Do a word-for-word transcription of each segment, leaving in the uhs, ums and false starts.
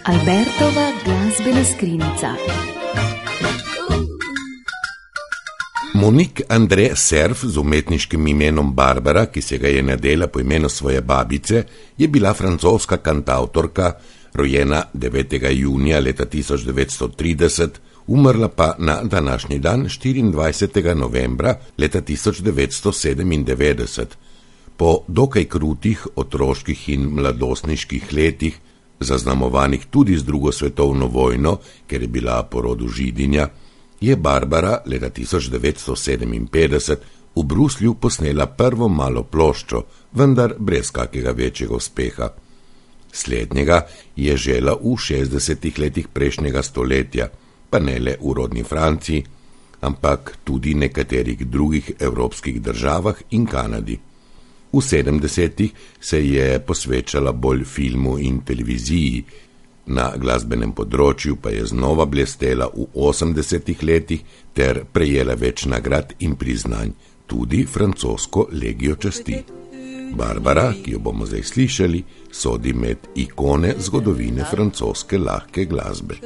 Albertova glasbena skrinjica. Monique Andre Cerf z umetniškim imenom Barbara, ki se ga je nadela po imenu svoje babice, je bila francoska kantavtorka, rojena devetega junija leta tisoč devetsto trideset, umrla pa na današnji dan štiriindvajsetega novembra leta tisoč devetsto sedemindevetdeset. Po dokaj krutih otroških in mladostniških letih, zaznamovanih tudi z drugo svetovno vojno, ker je bila po rodu Židinja, je Barbara leta tisoč devetsto sedeminpetdeset v Bruslju posnela prvo malo ploščo, vendar brez kakega večjega uspeha. Slednjega je žela v šestdesetih letih prejšnjega stoletja, pa ne le v rodni Franciji, ampak tudi nekaterih drugih evropskih državah in Kanadi. V sedemdesetih se je posvečala bolj filmu in televiziji, na glasbenem področju pa je znova blestela v osemdesetih letih ter prejela več nagrad in priznanj, tudi francosko legijo časti. Barbara, ki jo bomo zdaj slišali, sodi med ikone zgodovine francoske lahke glasbe.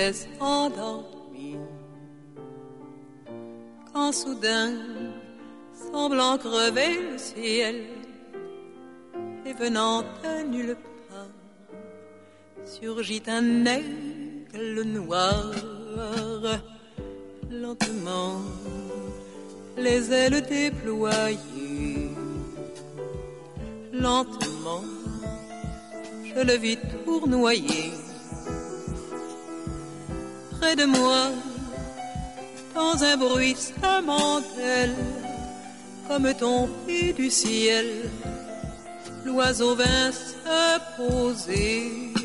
Semblant crever le ciel et venant à nulle part, surgit un aigle noir. Lentement, les ailes déployées, lentement, je le vis tournoyer. Près de moi, dans un bruissement d'ailes, comme tombé du ciel, l'oiseau vint se poser.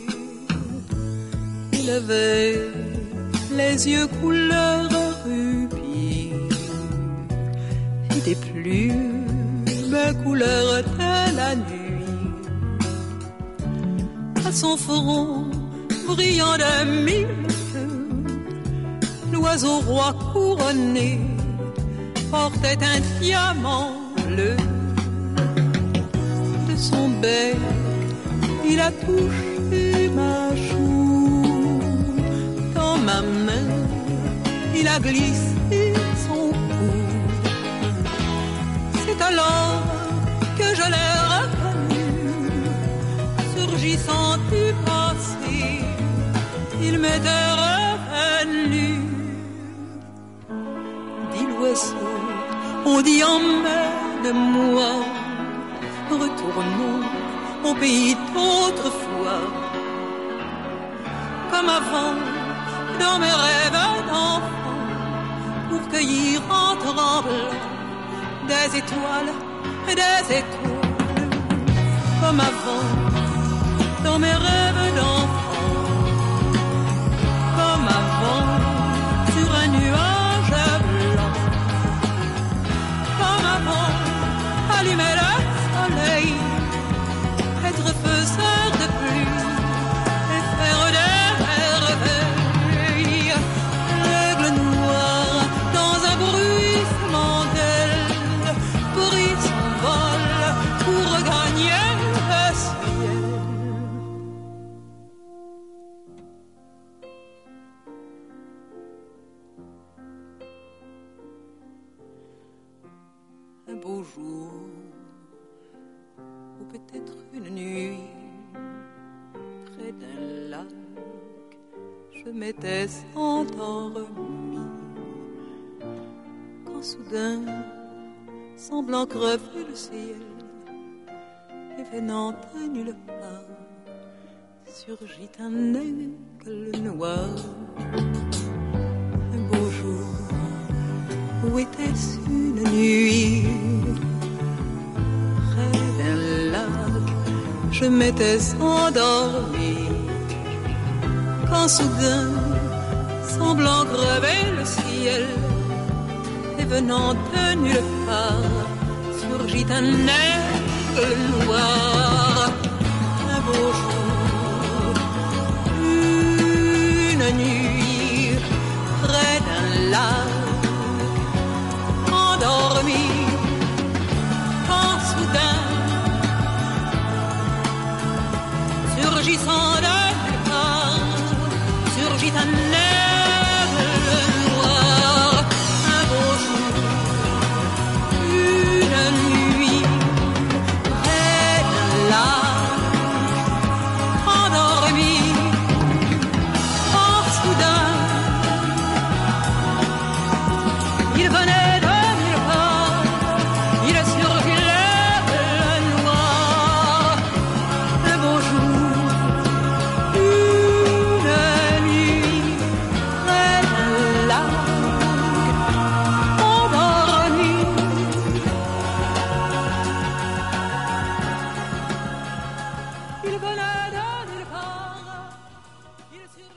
Il avait les yeux couleur rubis et des plumes couleur de la nuit. À son front brillant de mille feux, l'oiseau roi couronné portait un diamant bleu. De son bec, il a touché ma joue. Dans ma main, il a glissé son cou. C'est alors que je l'ai reconnu, surgissant du passé, il m'était revenu. Dit l'oiseau, on dit emmène-moi, retournons au pays d'autrefois. Comme avant, dans mes rêves d'enfant, pour cueillir en tremblant des étoiles et des étoiles. Comme avant, dans mes rêves d'enfant, comme avant, sur un nuage blanc. Comme avant, allumer le soleil, être faiseur de pluie et faire des merveilles. L'aigle noir, dans un bruissement d'ailes, prit son vol pour regagner le ciel. Un beau jour, ou peut-être une nuit, près d'un lac, je m'étais endormi. Quand soudain, semblant crever le ciel, et venant à nulle part, surgit un aigle noir. Un beau jour, où était-ce une nuit? Près d'un lac, je m'étais endormi. Quand soudain, semblant crever le ciel, et venant de nulle part, surgit un aigle noir. Un beau jour,